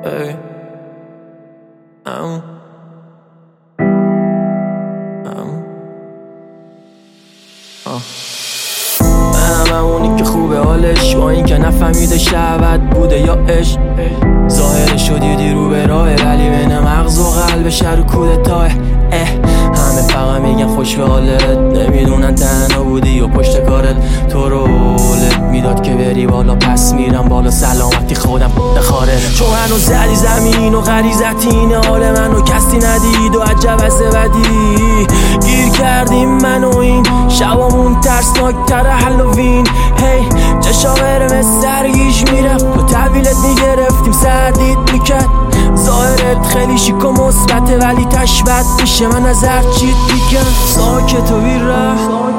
Ey. منم همونی که خوبه حالش، با این که نفهمیده شهوت بوده یا عشق. ظاهرش رو دیدی رو به راهه، ولی بین مغز و قلبش رو کودتاه. همه فقط میگن خوش به حالت، نمیدونن تنها بودی و پشت کارت. تو رو حالت میداد که بری بالا، پس میرم بالا، سلامتی خودم بخاره. چون منو زدی زمین و غریزت اینه، حال منو کسی ندید و عجب از بدی. گیر کردیم من و این شبامون ترسناک تر هالووین. هی چشا قرمز سرگیش میرفت، تو تحویلت میگرفتیم سردید میکرد. ظاهرت خیلی شیک و مثبته، ولی تشبت میشه من از هر چیت میگم. ساکت و بیره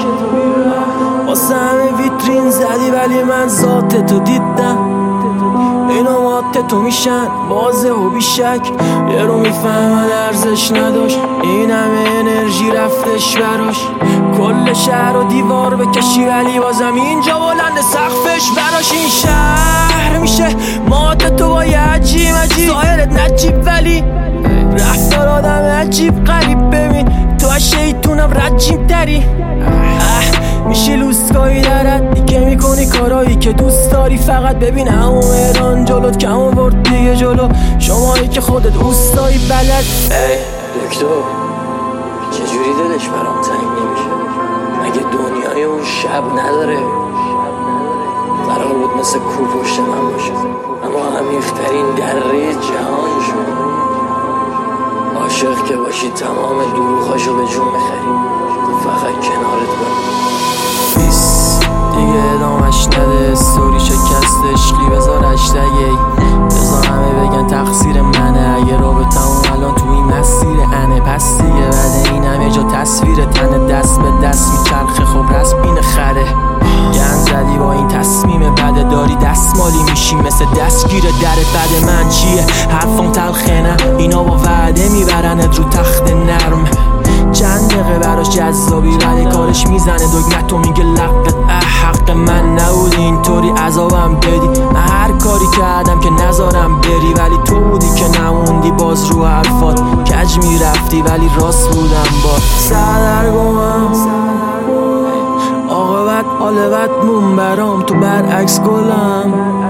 واسه همه ویترین زدی، ولی من ذاتتو دیدم. اینا ماتتو میشن بازه و بیشک، یه رو میفهمن ارزش نداشت. این همه انرژی رفتش براش، کل شهر و دیوار بکشی ولی بازم اینجا بلند سقفش براش. این شهر میشه ماتتو با یه عجیب ظاهرت نجیب، ولی رفتار آدم عجیب غریب. ببین تو از شیطونم رجیم تری، میشه لوسکایی درد که میکنی کارایی که دوست داری. فقط ببین همون مهران جلوت کم آورد دیگه جلو، شمایی که خودت اوستایی بلد. دکتر چجوری دلش برام تنگ نمیشه؟ مگه دنیای اون شب نداره؟ قرار بود مثل کو پشت من باشه، اما عمیق‌ترین دره جهان شد. عاشق که باشی تمام دروغاشو به جون میخری، فقط کنارت برم. دیگه ادامش نده، استوری شکست عشقی بذار هشتگ. بذار همه بگن تقصیر منه، اگه رابطمون الان تو این مسیر انه. پس دیگه بعد این همه جا تصویر تنه، دست به دست میچرخه. خب رسم اینه خره، گن زدی با این تصمیم بده، داری دستمالی میشی مثل دستگیر در بد. من چیه حرفم تلخه نه، اینا با وعده میبرنت رو تخت نرم. چند دقیقه براش جذابی، ولی کارش میزنه دگمتو میگه لقت. حق من نبود اینطوری عذابم بدی، من هر کاری کردم که نذارم بری، ولی تو بودی که نموندی باز رو حرفات. کج میرفتی ولی راست بودم با سردرگمم. عاقبت حال بدمون برام، تو برعکس گلم.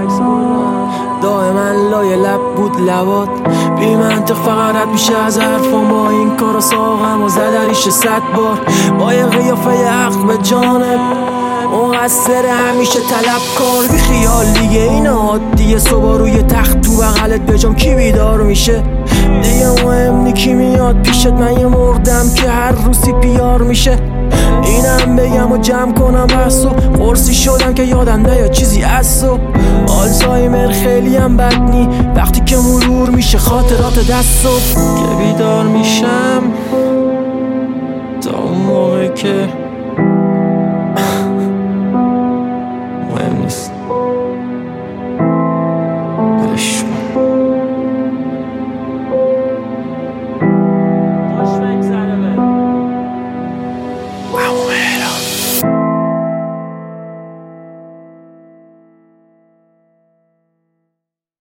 دائما لای لب بود لبات، بی منطق فقط رد میشه از حرفم. با این کارا ساقم و زدریش 100 بار، با یه قیافه حق به جانب مقصر همیشه طلب کار. بی خیال دیگه این عادیه، صبح روی تخت تو بغلت بجام کی بیدار میشه دیگه؟ مهم نی کی میاد پیشت، من یه مردم که هر روزی پیار میشه. اینم بگم و جمع کنم بحثو، قرصی شدم که یادم نیاد چیزی ازو. آلزایمر خیلی هم بد نی، وقتی که مرور میشه خاطرات دستو. که بیدار میشم تا اون موقع که